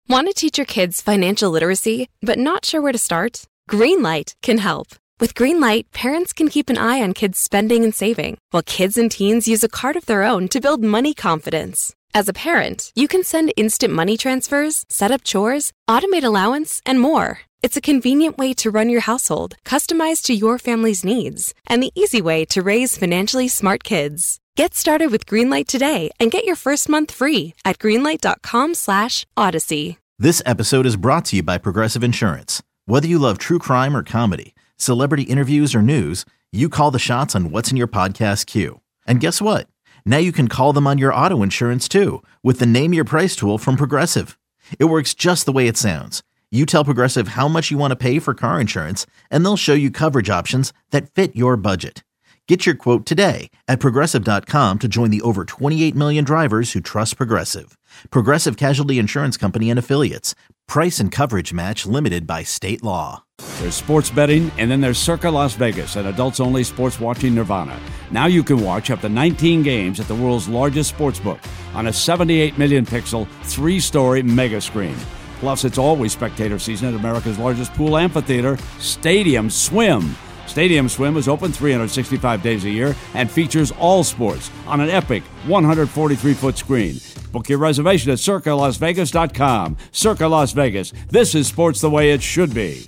Want to teach your kids financial literacy, but not sure where to start? Greenlight can help. With Greenlight, parents can keep an eye on kids' spending and saving, while kids and teens use a card of their own to build money confidence. As a parent, you can send instant money transfers, set up chores, automate allowance, and more. It's a convenient way to run your household, customized to your family's needs, and the easy way to raise financially smart kids. Get started with Greenlight today and get your first month free at greenlight.com/Odyssey. This episode is brought to you by Progressive Insurance. Whether you love true crime or comedy, celebrity interviews or news, you call the shots on what's in your podcast queue. And guess what? Now you can call them on your auto insurance too with the Name Your Price tool from Progressive. It works just the way it sounds. You tell Progressive how much you want to pay for car insurance, and they'll show you coverage options that fit your budget. Get your quote today at Progressive.com to join the over 28 million drivers who trust Progressive. Progressive Casualty Insurance Company and Affiliates. Price and coverage match limited by state law. There's sports betting, and then there's Circa Las Vegas, an adults-only sports watching nirvana. Now you can watch up to 19 games at the world's largest sportsbook on a 78 million pixel, 3-story mega screen. Plus, it's always spectator season at America's largest pool amphitheater, Stadium Swim. Stadium Swim is open 365 days a year and features all sports on an epic 143-foot screen. Book your reservation at CircaLasVegas.com. Circa Las Vegas. This is sports the way it should be.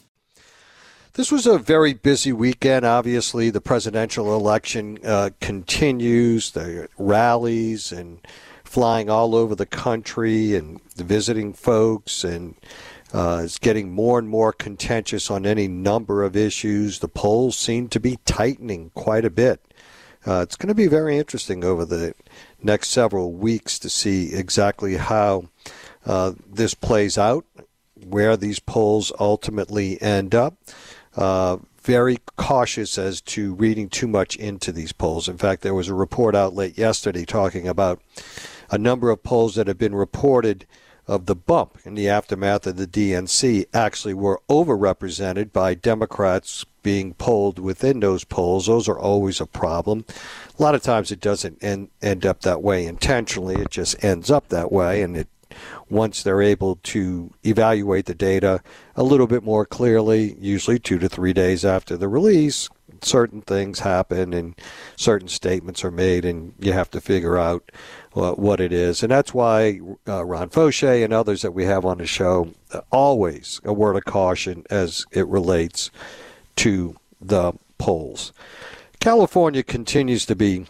This was a very busy weekend. Obviously, the presidential election continues. The rallies and flying all over the country and visiting folks, and it's getting more and more contentious on any number of issues. The polls seem to be tightening quite a bit. It's going to be very interesting over the next several weeks to see exactly how this plays out, where these polls ultimately end up. Very cautious as to reading too much into these polls. In fact, there was a report out late yesterday talking about a number of polls that have been reported of the bump in the aftermath of the DNC actually were overrepresented by Democrats being polled within those polls. Those are always a problem. A lot of times it doesn't end up that way intentionally. It just ends up that way, and once they're able to evaluate the data a little bit more clearly, usually 2 to 3 days after the release, certain things happen and certain statements are made, and you have to figure out what it is. And that's why Ron Fauché and others that we have on the show, always a word of caution as it relates to the polls. California continues to be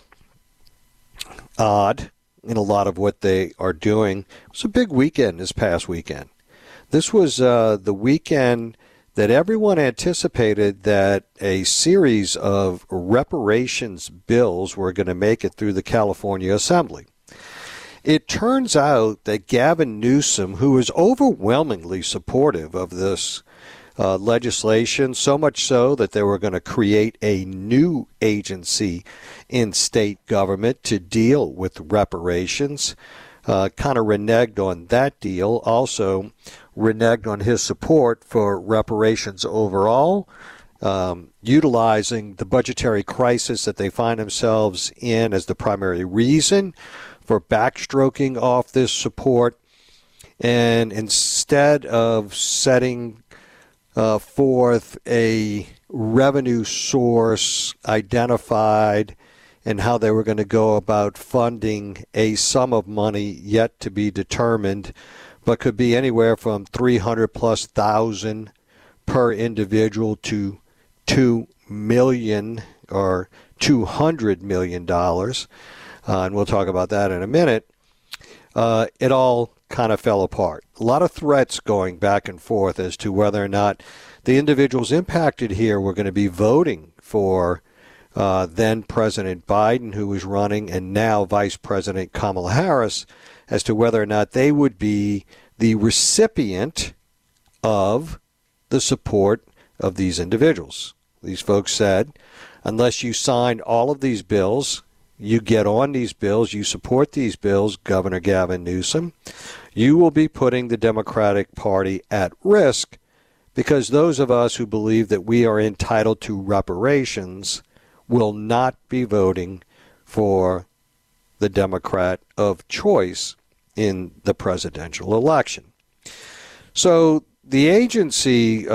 odd in a lot of what they are doing. It was a big weekend this past weekend. This was the weekend that everyone anticipated that a series of reparations bills were going to make it through the California Assembly. It turns out that Gavin Newsom, who is overwhelmingly supportive of this legislation, so much so that they were going to create a new agency in state government to deal with reparations, kind of reneged on that deal, also reneged on his support for reparations overall, utilizing the budgetary crisis that they find themselves in as the primary reason for backstroking off this support. And instead of setting forth a revenue source identified and how they were going to go about funding a sum of money yet to be determined, but could be anywhere from $300,000+ per individual to $2 million or $200 million. And we'll talk about that in a minute. It all kind of fell apart. A lot of threats going back and forth as to whether or not the individuals impacted here were going to be voting for then President Biden, who was running, and now Vice President Kamala Harris, as to whether or not they would be the recipient of the support of these individuals. These folks said, unless you sign all of these bills, you get on these bills, you support these bills, Governor Gavin Newsom, you will be putting the Democratic Party at risk, because those of us who believe that we are entitled to reparations will not be voting for the Democrat of choice in the presidential election. So the agency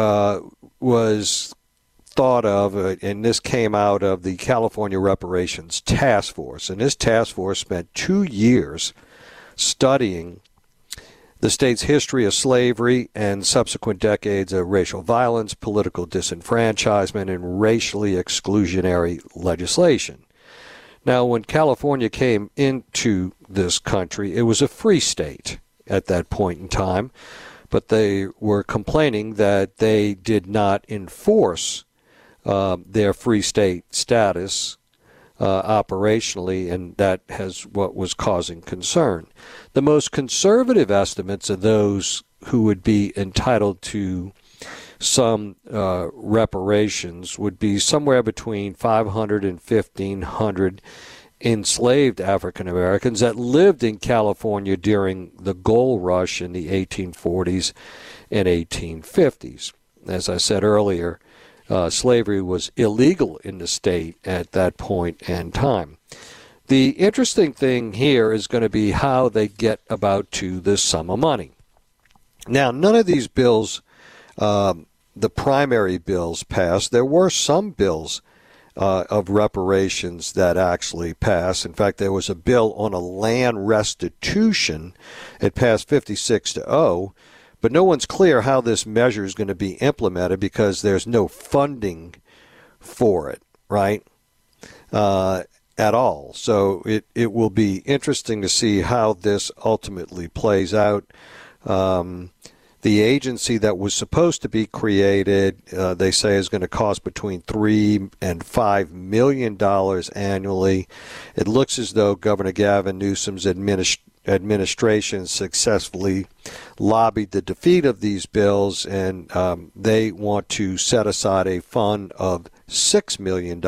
was thought of, and this came out of the California Reparations Task Force, and this task force spent 2 years studying the state's history of slavery and subsequent decades of racial violence, political disenfranchisement, and racially exclusionary legislation. Now, when California came into this country, it was a free state at that point in time, but they were complaining that they did not enforce their free state status operationally, and that has what was causing concern. The most conservative estimates of those who would be entitled to some reparations would be somewhere between 500 and 1,500 enslaved African Americans that lived in California during the gold rush in the 1840s and 1850s. As I said earlier, slavery was illegal in the state at that point in time. The interesting thing here is going to be how they get about to this sum of money. Now, none of these bills, the primary bills, passed. There were some bills of reparations that actually passed. In fact, there was a bill on a land restitution. It passed 56-0. But no one's clear how this measure is going to be implemented because there's no funding for it, right, at all. So it will be interesting to see how this ultimately plays out. The agency that was supposed to be created, they say, is going to cost between $3 and $5 million annually. It looks as though Governor Gavin Newsom's administration successfully lobbied the defeat of these bills, and they want to set aside a fund of $6 million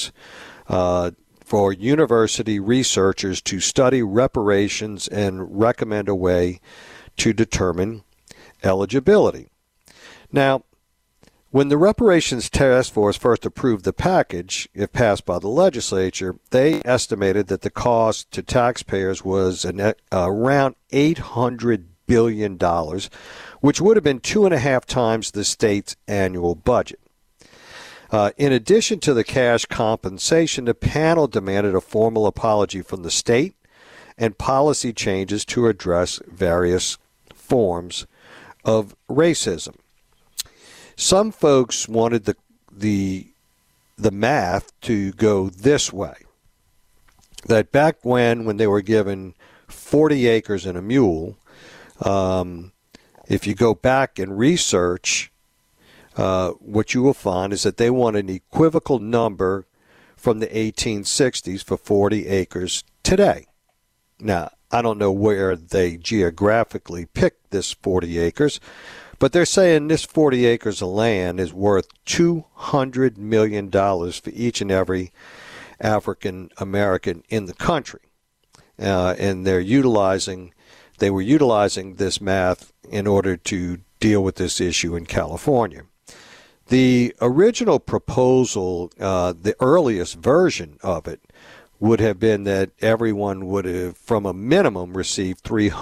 for university researchers to study reparations and recommend a way to determine eligibility. Now, when the Reparations Task Force first approved the package, if passed by the legislature, they estimated that the cost to taxpayers was around $800 billion, which would have been 2.5 times the state's annual budget. In addition to the cash compensation, the panel demanded a formal apology from the state and policy changes to address various forms of racism. Some folks wanted the math to go this way, that back when they were given 40 acres and a mule, if you go back and research, what you will find is that they want an equivocal number from the 1860s for 40 acres today. Now, I don't know where they geographically picked this 40 acres, but they're saying this 40 acres of land is worth $200 million for each and every African American in the country. And they were utilizing this math in order to deal with this issue in California. The original proposal, the earliest version of it, would have been that everyone would have, from a minimum, received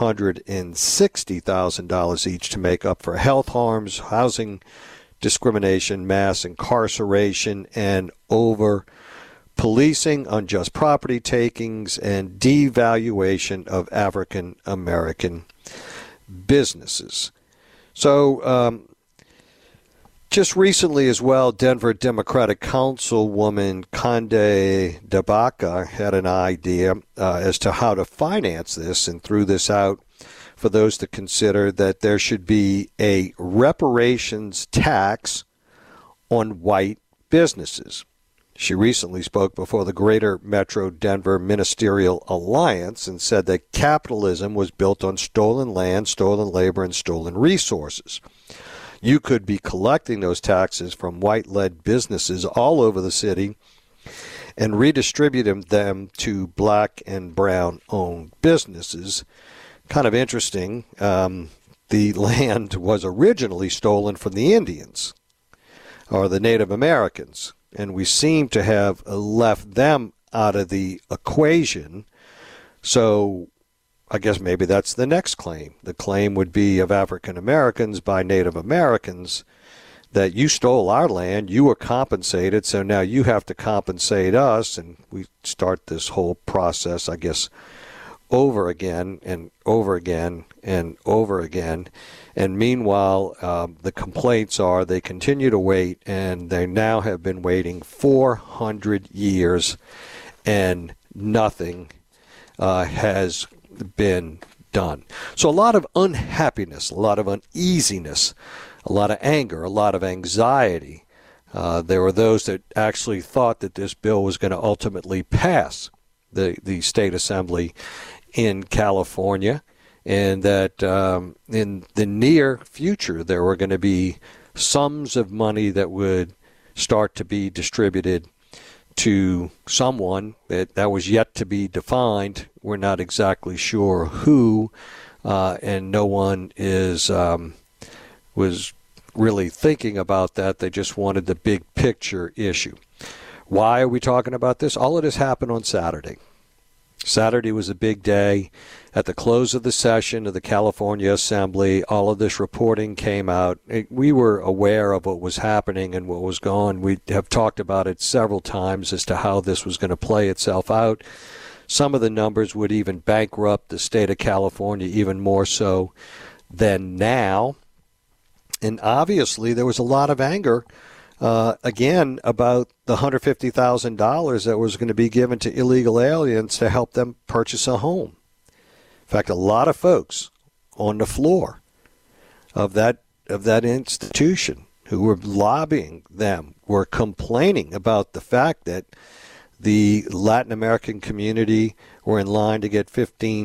$360,000 each to make up for health harms, housing discrimination, mass incarceration, and over-policing, unjust property takings, and devaluation of African American businesses. So, just recently as well, Denver Democratic Councilwoman Conde DeBaca had an idea as to how to finance this and threw this out for those to consider, that there should be a reparations tax on white businesses. She recently spoke before the Greater Metro Denver Ministerial Alliance and said that capitalism was built on stolen land, stolen labor, and stolen resources. You could be collecting those taxes from white-led businesses all over the city and redistributing them to black and brown-owned businesses. Kind of interesting. The land was originally stolen from the Indians or the Native Americans, and we seem to have left them out of the equation. So I guess maybe that's the next claim. The claim would be of African Americans by Native Americans that you stole our land, you were compensated, so now you have to compensate us. And we start this whole process, I guess, over again and over again and over again. And meanwhile, the complaints are they continue to wait, and they now have been waiting 400 years, and nothing has been done. So a lot of unhappiness, a lot of uneasiness, a lot of anger, a lot of anxiety. There were those that actually thought that this bill was going to ultimately pass the state assembly in California, and that in the near future there were going to be sums of money that would start to be distributed to someone that was yet to be defined. We're not exactly sure who, and no one was really thinking about that. They just wanted the big picture issue. Why are we talking about this? All of this happened on Saturday. Saturday was a big day. At the close of the session of the California Assembly, all of this reporting came out. We were aware of what was happening and what was going on. We have talked about it several times as to how this was going to play itself out. Some of the numbers would even bankrupt the state of California even more so than now. And obviously there was a lot of anger, again, about the $150,000 that was going to be given to illegal aliens to help them purchase a home. In fact, a lot of folks on the floor of that institution who were lobbying them were complaining about the fact that the Latin American community were in line to get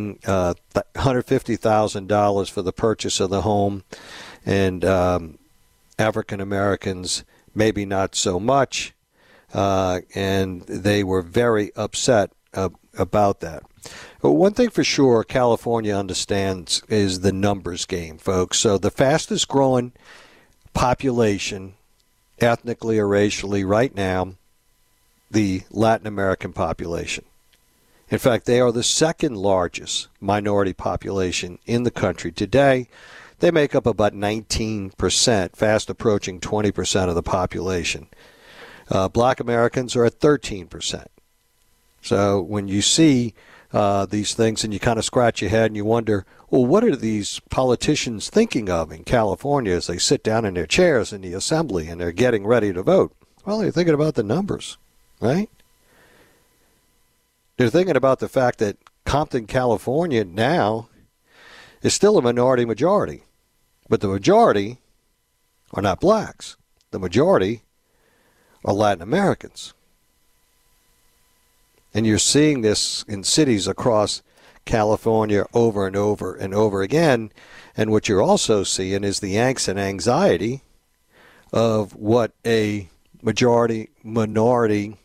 $150,000 for the purchase of the home, and African Americans maybe not so much, and they were very upset about that. But one thing for sure California understands is the numbers game, folks. So the fastest growing population, ethnically or racially, right now, the Latin American population. In fact, they are the second largest minority population in the country today. They make up about 19%, fast approaching 20% of the population. Black Americans are at 13%. So when you see these things and you kind of scratch your head and you wonder, well, what are these politicians thinking of in California as they sit down in their chairs in the assembly and they're getting ready to vote? Well, they're thinking about the numbers, right? They're thinking about the fact that Compton, California now is still a minority majority. But the majority are not blacks. The majority are Latin Americans. And you're seeing this in cities across California over and over and over again. And what you're also seeing is the angst and anxiety of what a minority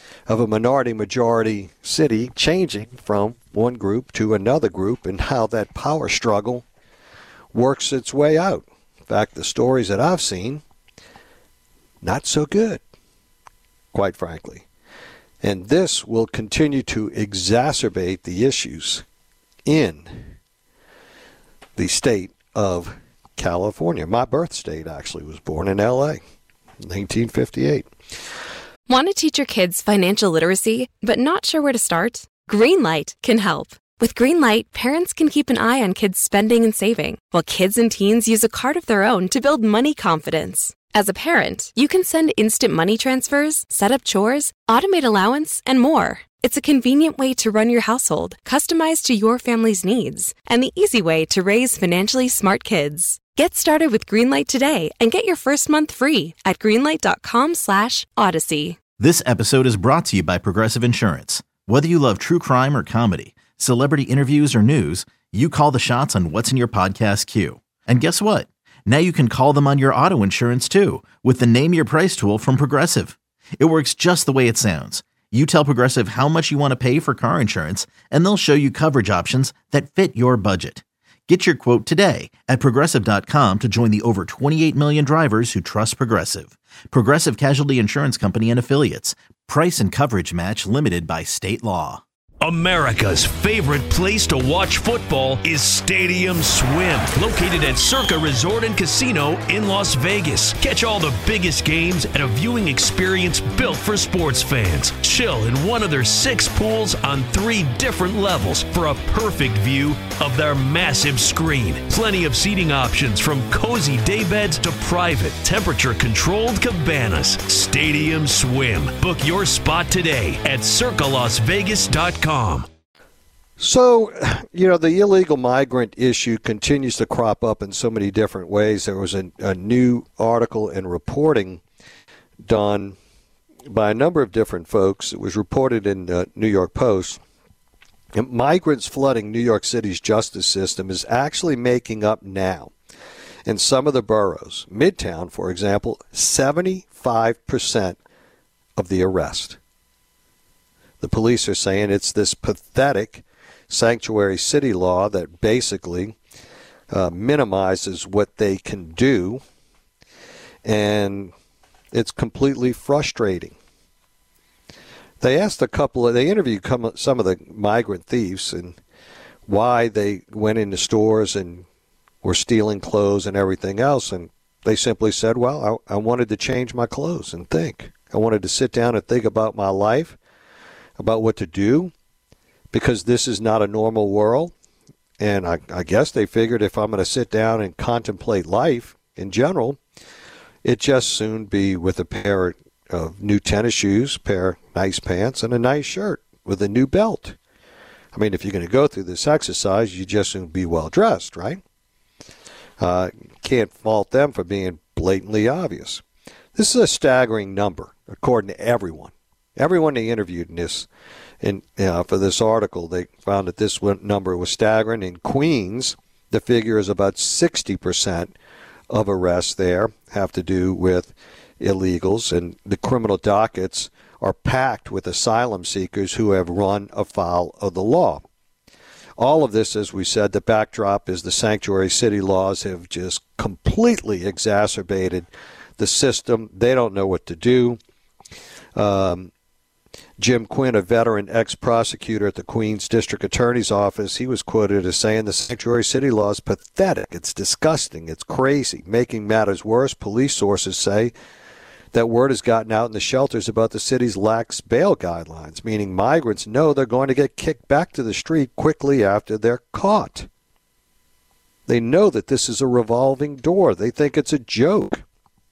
city changing from one group to another group, and how that power struggle works its way out. In fact, the stories that I've seen, not so good, quite frankly. And this will continue to exacerbate the issues in the state of California. My birth state actually was born in L.A., 1958. Want to teach your kids financial literacy, but not sure where to start? Greenlight can help. With Greenlight, parents can keep an eye on kids' spending and saving, while kids and teens use a card of their own to build money confidence. As a parent, you can send instant money transfers, set up chores, automate allowance, and more. It's a convenient way to run your household, customized to your family's needs, and the easy way to raise financially smart kids. Get started with Greenlight today and get your first month free at greenlight.com/Odyssey. This episode is brought to you by Progressive Insurance. Whether you love true crime or comedy, celebrity interviews or news, you call the shots on what's in your podcast queue. And guess what? Now you can call them on your auto insurance too with the Name Your Price tool from Progressive. It works just the way it sounds. You tell Progressive how much you want to pay for car insurance, and they'll show you coverage options that fit your budget. Get your quote today at Progressive.com to join the over 28 million drivers who trust Progressive. Progressive Casualty Insurance Company and Affiliates. Price and coverage match limited by state law. America's favorite place to watch football is Stadium Swim, located at Circa Resort and Casino in Las Vegas. Catch all the biggest games at a viewing experience built for sports fans. Chill in one of their 6 pools on 3 different levels for a perfect view of their massive screen. Plenty of seating options from cozy daybeds to private, temperature-controlled cabanas. Stadium Swim. Book your spot today at circalasvegas.com. So, the illegal migrant issue continues to crop up in so many different ways. There was a new article and reporting done by a number of different folks. It was reported in the New York Post. And migrants flooding New York City's justice system is actually making up now, in some of the boroughs, Midtown, for example, 75% of the arrest. The police are saying it's this pathetic sanctuary city law that basically minimizes what they can do, and it's completely frustrating. They interviewed some of the migrant thieves and why they went into stores and were stealing clothes and everything else, and they simply said, well, I wanted to change my clothes and think. I wanted to sit down and think about my life, about what to do, because this is not a normal world. And I guess they figured if I'm going to sit down and contemplate life in general, it'd just soon be with a pair of new tennis shoes, pair of nice pants, and a nice shirt with a new belt. I mean, if you're going to go through this exercise, you just soon be well dressed, right? Can't fault them for being blatantly obvious. This is a staggering number, according to everyone. Everyone they interviewed in this, for this article, they found that this number was staggering. In Queens, the figure is about 60% of arrests there have to do with illegals, and the criminal dockets are packed with asylum seekers who have run afoul of the law. All of this, as we said, the backdrop is the sanctuary city laws have just completely exacerbated the system. They don't know what to do. Jim Quinn, a veteran ex-prosecutor at the Queens District Attorney's Office, he was quoted as saying the sanctuary city law is pathetic, it's disgusting, it's crazy. Making matters worse, police sources say that word has gotten out in the shelters about the city's lax bail guidelines, meaning migrants know they're going to get kicked back to the street quickly after they're caught. They know that this is a revolving door. They think it's a joke.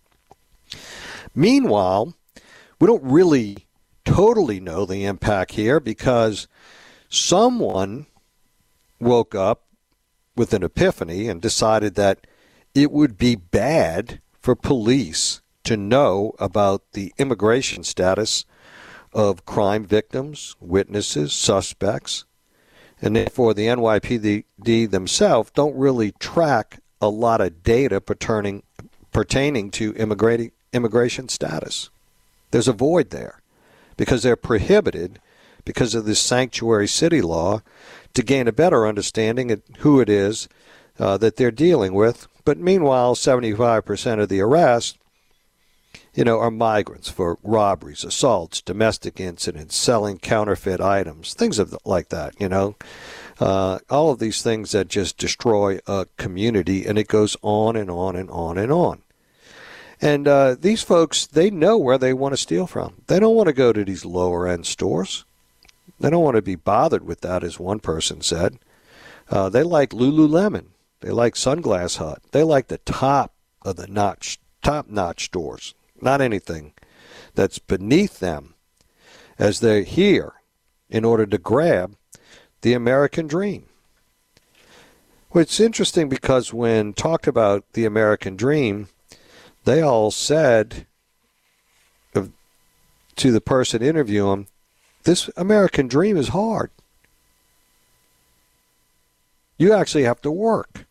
Meanwhile, we don't really totally know the impact here because someone woke up with an epiphany and decided that it would be bad for police to know about the immigration status of crime victims, witnesses, suspects, and therefore the NYPD themselves don't really track a lot of data pertaining to immigration status. There's a void there because they're prohibited because of this sanctuary city law to gain a better understanding of who it is that they're dealing with. But meanwhile, 75% of the arrests, are migrants for robberies, assaults, domestic incidents, selling counterfeit items, things like that, all of these things that just destroy a community, and it goes on and on and on and on. And these folks, they know where they want to steal from. They don't want to go to these lower-end stores. They don't want to be bothered with that, as one person said. They like Lululemon. They like Sunglass Hut. They like the top-notch stores, not anything that's beneath them, as they're here in order to grab the American dream. Well, it's interesting because when talked about the American dream, they all said to the person interviewing, this American dream is hard. You actually have to work.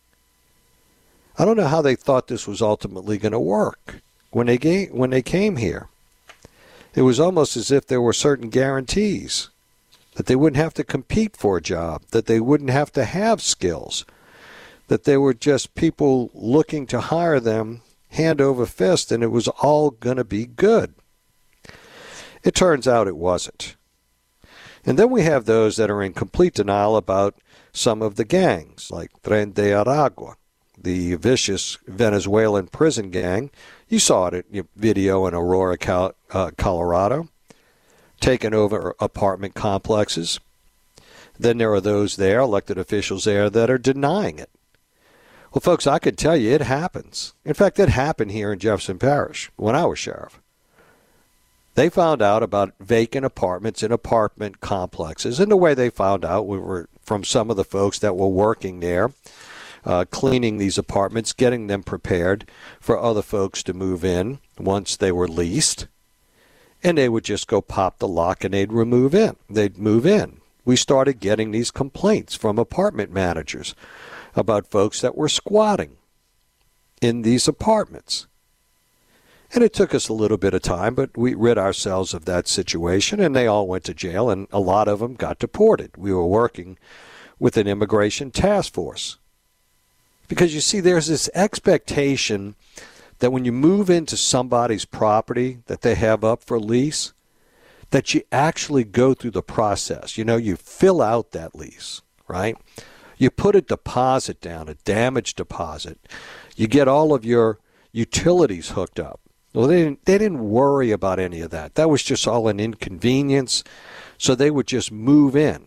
I don't know how they thought this was ultimately going to work when they came here. It was almost as if there were certain guarantees that they wouldn't have to compete for a job, that they wouldn't have to have skills, that they were just people looking to hire them hand over fist, and it was all going to be good. It turns out it wasn't. And then we have those that are in complete denial about some of the gangs, like Tren de Aragua, the vicious Venezuelan prison gang. You saw it in video in Aurora, Colorado, taking over apartment complexes. Then there are those there, elected officials there, that are denying it. Well, folks, I could tell you it happens. In fact, it happened here in Jefferson Parish when I was sheriff. They found out about vacant apartments in apartment complexes, and the way they found out were from some of the folks that were working there, cleaning these apartments, getting them prepared for other folks to move in once they were leased. And they would just go pop the lock and they'd move in. We started getting these complaints from apartment managers about folks that were squatting in these apartments. And it took us a little bit of time, but we rid ourselves of that situation, and they all went to jail, and a lot of them got deported. We were working with an immigration task force. Because you see, there's this expectation that when you move into somebody's property that they have up for lease, that you actually go through the process. You know, you fill out that lease, right? You put a deposit down, a damage deposit. You get all of your utilities hooked up. Well, they didn't worry about any of that. That was just all an inconvenience. So they would just move in,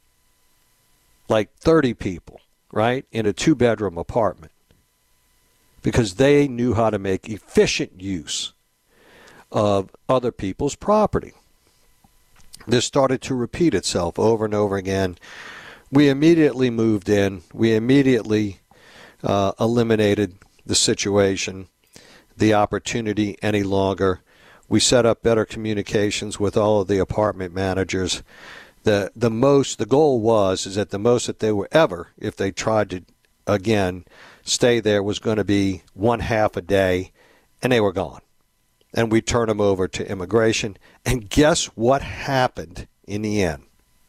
like 30 people, right, in a 2-bedroom apartment, because they knew how to make efficient use of other people's property. This started to repeat itself over and over again. We immediately moved in. We immediately eliminated the situation, the opportunity any longer. We set up better communications with all of the apartment managers. The goal was that the most that they were ever, if they tried to again stay there, was going to be 1/2 a day, and they were gone. And we turned them over to immigration. And guess what happened in the end?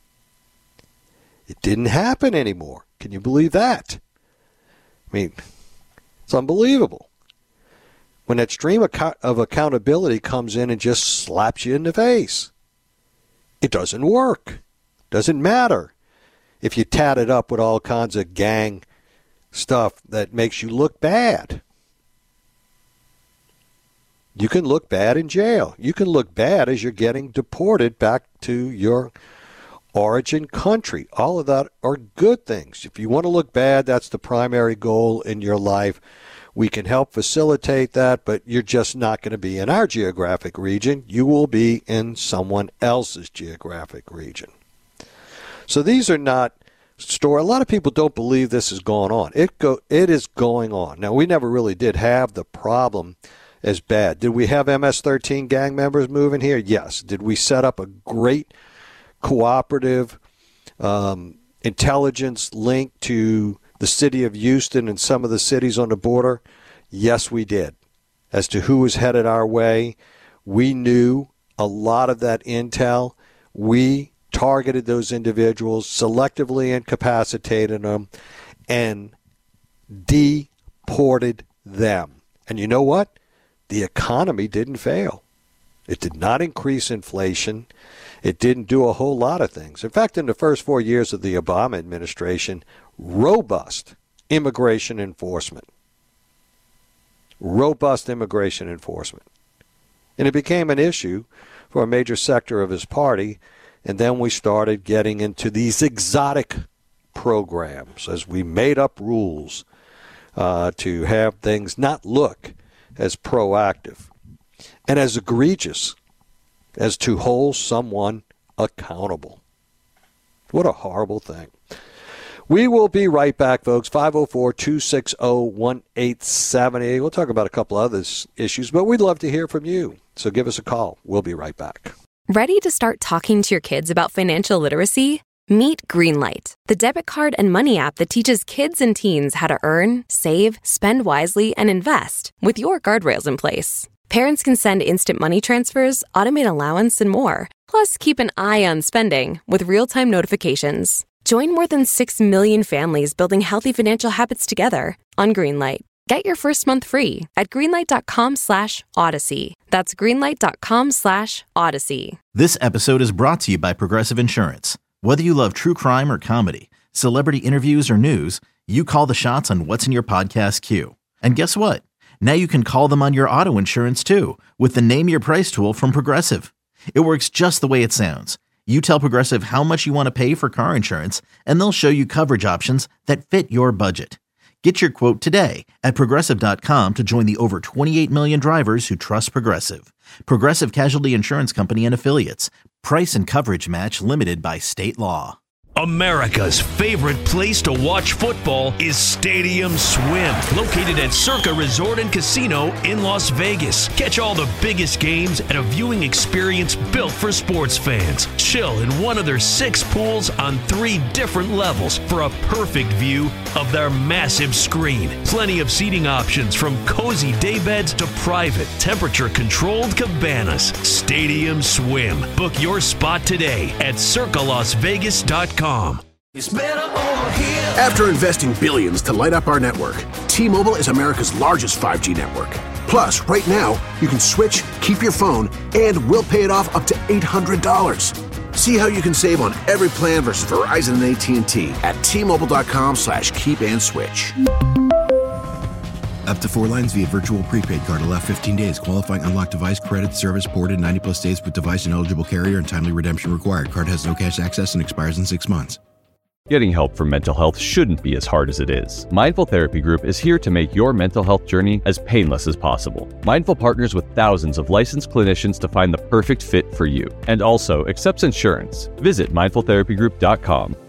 It didn't happen anymore. Can you believe that? I mean, it's unbelievable. When that stream of accountability comes in and just slaps you in the face, it doesn't work. Doesn't matter if you tat it up with all kinds of gang stuff that makes you look bad. You can look bad in jail. You can look bad as you're getting deported back to your origin country. All of that are good things. If you want to look bad, that's the primary goal in your life. We can help facilitate that, but you're just not going to be in our geographic region. You will be in someone else's geographic region. So these are not stories. A lot of people don't believe this is going on. It is going on. Now, we never really did have the problem as bad. Did we have MS-13 gang members moving here? Yes. Did we set up a great cooperative intelligence link to the city of Houston and some of the cities on the border? Yes, we did. As to who was headed our way, we knew a lot of that intel. We targeted those individuals, selectively incapacitated them, and deported them. And you know what? The economy didn't fail. It did not increase inflation. It didn't do a whole lot of things. In fact, in the first 4 years of the Obama administration, robust immigration enforcement. Robust immigration enforcement. And it became an issue for a major sector of his party. And then we started getting into these exotic programs as we made up rules to have things not look as proactive and as egregious as to hold someone accountable. What a horrible thing. We will be right back, folks. 504-260-1870. We'll talk about a couple other issues, but we'd love to hear from you. So give us a call. We'll be right back. Ready to start talking to your kids about financial literacy? Meet Greenlight, the debit card and money app that teaches kids and teens how to earn, save, spend wisely, and invest with your guardrails in place. Parents can send instant money transfers, automate allowance, and more. Plus, keep an eye on spending with real-time notifications. Join more than 6 million families building healthy financial habits together on Greenlight. Get your first month free at greenlight.com/Odyssey. That's greenlight.com/Odyssey. This episode is brought to you by Progressive Insurance. Whether you love true crime or comedy, celebrity interviews or news, you call the shots on what's in your podcast queue. And guess what? Now you can call them on your auto insurance too with the Name Your Price tool from Progressive. It works just the way it sounds. You tell Progressive how much you want to pay for car insurance, and they'll show you coverage options that fit your budget. Get your quote today at Progressive.com to join the over 28 million drivers who trust Progressive. Progressive Casualty Insurance Company and Affiliates. Price and coverage match limited by state law. America's favorite place to watch football is Stadium Swim, located at Circa Resort and Casino in Las Vegas. Catch all the biggest games at a viewing experience built for sports fans. Chill in one of their 6 pools on 3 different levels for a perfect view of their massive screen. Plenty of seating options from cozy daybeds to private, temperature-controlled cabanas. Stadium Swim. Book your spot today at circalasvegas.com. After investing billions to light up our network, T-Mobile is America's largest 5G network. Plus, right now, you can switch, keep your phone, and we'll pay it off up to $800. See how you can save on every plan versus Verizon and AT&T at T-Mobile.com/keep-and-switch. Up to 4 lines via virtual prepaid card. Allow 15 days. Qualifying unlocked device credit service ported 90-plus days with device and eligible carrier and timely redemption required. Card has no cash access and expires in 6 months. Getting help for mental health shouldn't be as hard as it is. Mindful Therapy Group is here to make your mental health journey as painless as possible. Mindful partners with thousands of licensed clinicians to find the perfect fit for you and also accepts insurance. Visit mindfultherapygroup.com